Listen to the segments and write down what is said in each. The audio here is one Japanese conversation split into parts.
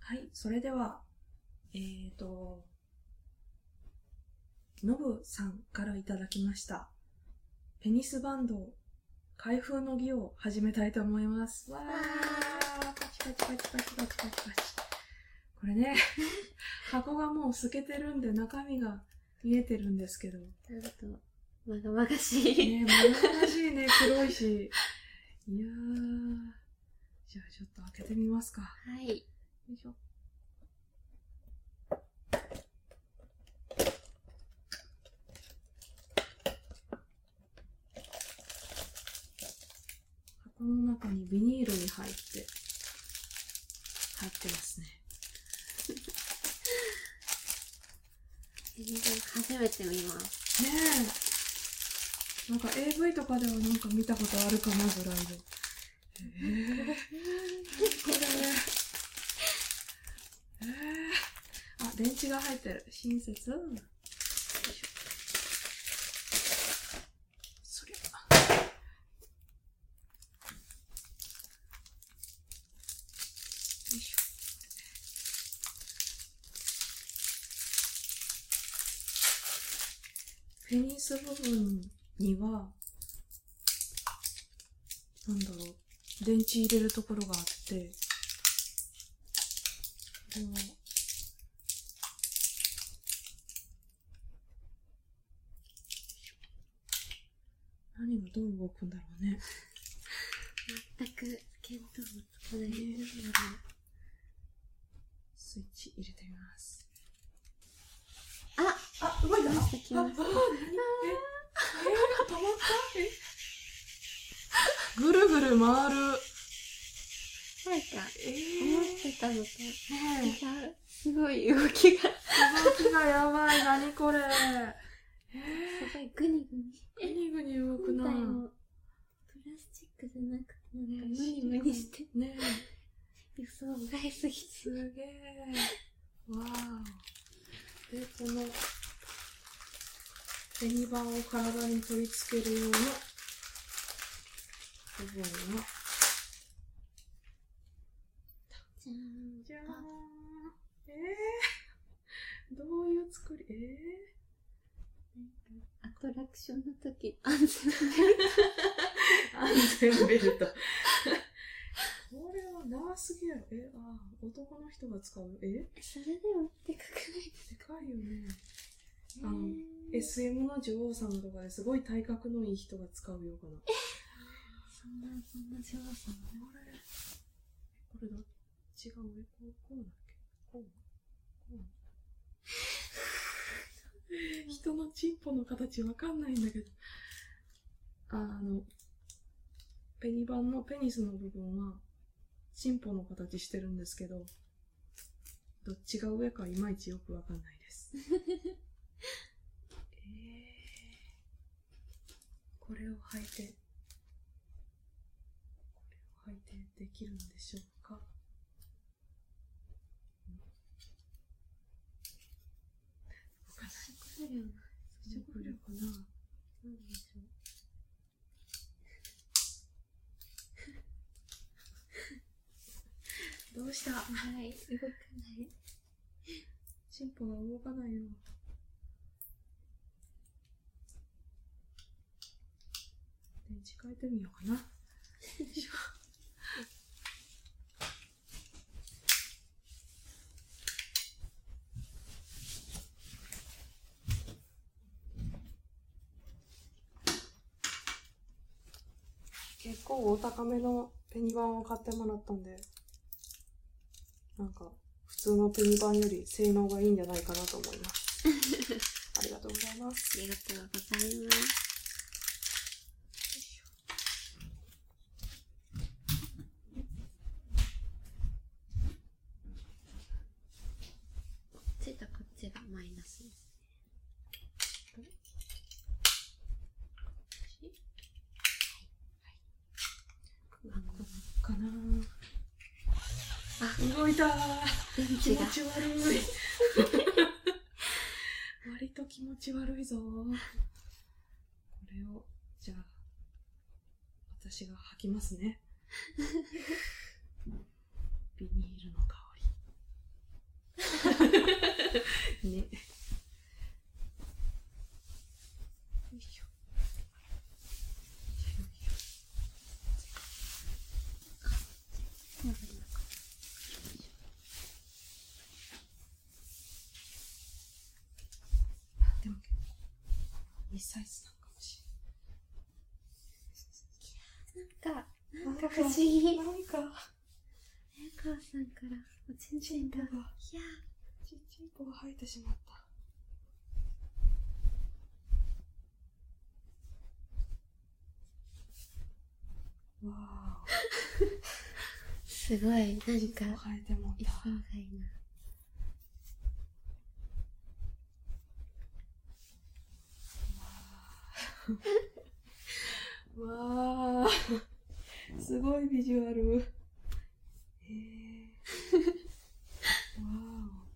はい、それでは、のぶさんからいただきました。ペニスバンド、開封の儀を始めたいと思います。わー、パチパチパチパチパチパチパチ。これね、箱がもう透けてるんで中身が見えてるんですけど。 ちゃんと、まがまがしい。 ね、まがましいね、黒いし。いやー。じゃあちょっと開けてみますか。 はい。 よいしょ。箱の中にビニールに入ってますね。 初めて見ます。 ねえ。なんか AV とかではなんか見たことあるかなぐらいで。これ。あ、電池が入ってる。親切。それは。よいしょ。ペニス部分には、なんだろう、電池入れるところがあって、これは、何がどう動くんだろうね。 全く見当もつかない。 スイッチ入れてみます。 動いた？ 何？止まった？ぐるぐる回る。 なんか、思ってたのと、すごい動きが。 動きがやばい。何これ。 すごいグニグニ。 グニグニ動くな。 プラスチックじゃなくて、なんかムニムニして。 ねえ。予想外すぎて。 すげー。わー。で、この、ペニバンを体に取り付けるような部分を、じゃーん。どういう作り？ アトラクションの時、安全ベルト。これは長すぎやろ。男の人が使う。 それでもでかくないですでかいよね。SM の女王様とかですごい体格のいい人が使うようかな。 そんな女王様。 これどっちが上？こうだっけ？こう人のチンポの形わかんないんだけど。ペニバンのペニスの部分は、チンポの形してるんですけど、どっちが上かいまいちよくわかんないです。これを履いてできるんでしょうか。 接触量かな。なんでしょう。どうした？ はい、動かない。 チンポが動かないよ。電池変えてみようかな。結構お高めのペニバンを買ってもらったんで、なんか普通のペニバンより性能がいいんじゃないかなと思います。ありがとうございます。 ありがとうございます。こっちとこっちがマイナスですね。 かなぁ。動いたー。気持ち悪い。割と気持ち悪いぞ。これを、じゃあ、私が吐きますね。ビニールの香り。 サイズなのかもしなんか不思議。 なんか、 早川さんからおちんちんが。いやちんちんぽが生えてしまった。わー。 すごい、なんか、 生えてもった。 いそうがいいな。 わー。すごいビジュアル。わー。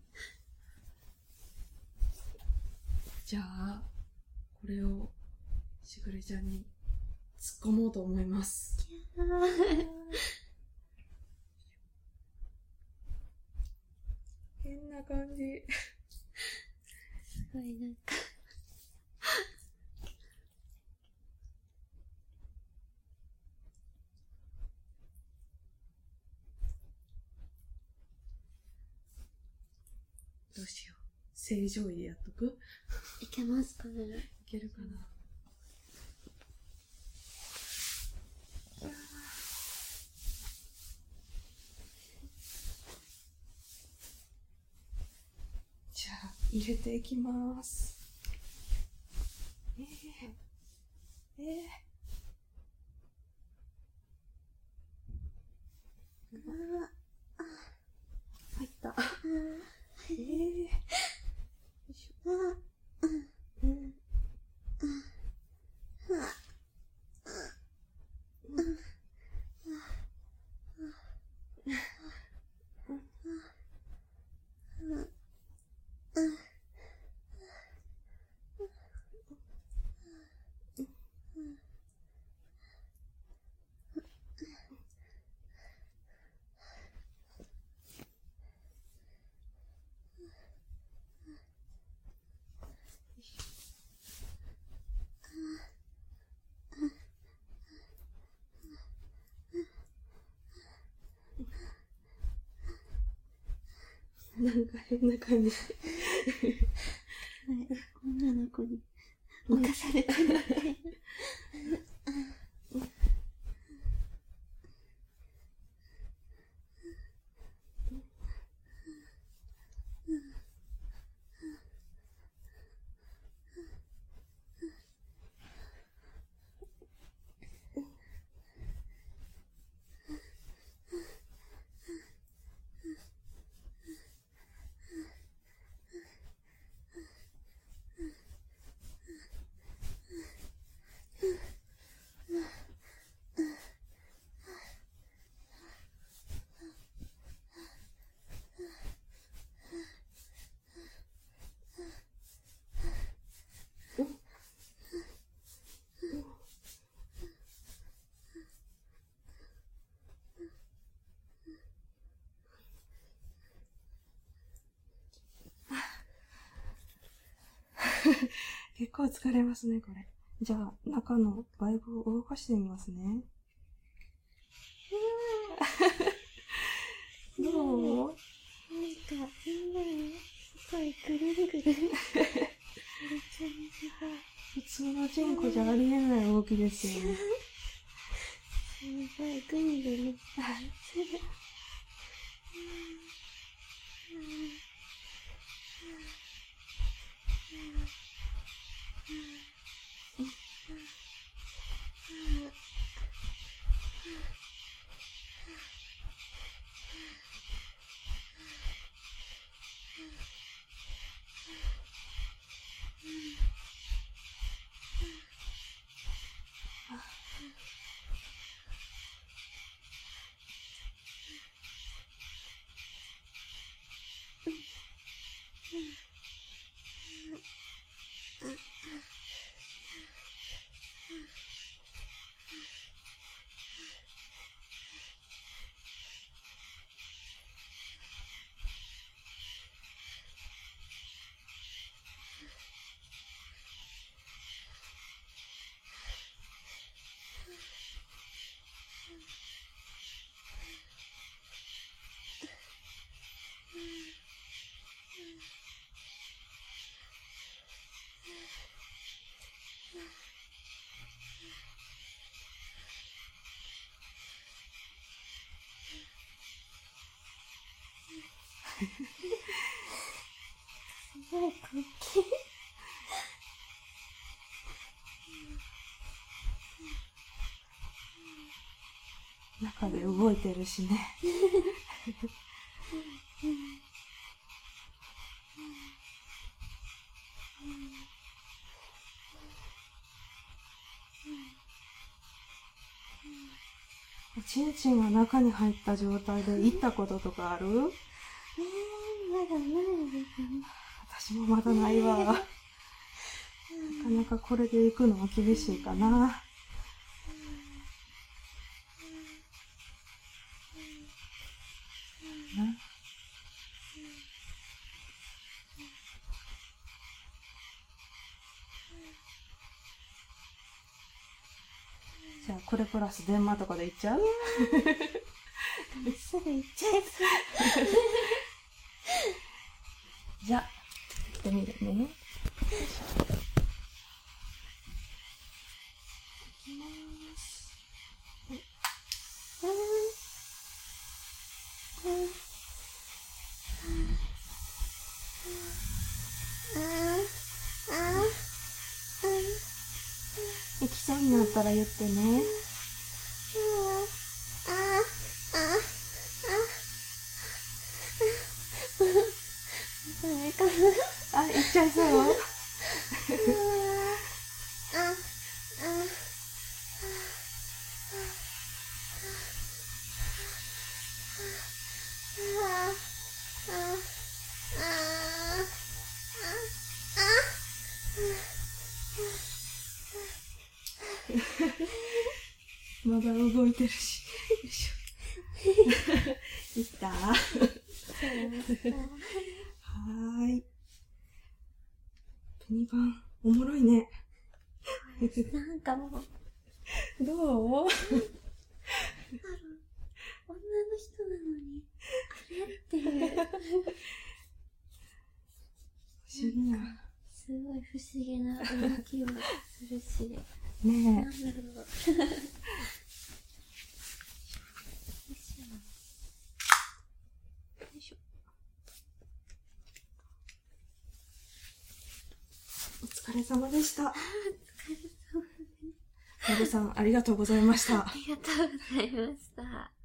じゃあ、これをしぐれちゃんに突っ込もうと思います。変な感じ。 すごいなんかどうしよう。正常位でやっとく？ いけますかね？ いけるかな。じゃあ入れていきます。入った。なんか変な感じ。 女の子に侵されてるみたいな。 結構疲れますね、これ。じゃあ、中のバイブを動かしてみますね。どう？ なんか、すごいぐるんぐるん。めちゃめちゃ普通のチンコじゃありえない動きですよね。 すごいぐんぐん。 てるしね。ちんちんが中に入った状態で行ったこととかある？ まだないですね。 私もまだないわ。なかなかこれで行くのは厳しいかな。じゃあこれプラス電話とかで行っちゃう？ すぐ行っちゃいそう。 じゃあ、行ってみるね。行きそうになったら言ってね。あ、行っちゃいそう？まだ動いてるし。よいしょ。いった？はーい。ペニバン、おもろいね。 なんかもう、 どう？ 女の人なのに、あれっていう。 不思議な。 すごい不思議な動きをするし。 ねえ。 なんだろう。 お疲れ様でした。 お疲れ様です。 のぶさん、ありがとうございました。 ありがとうございました。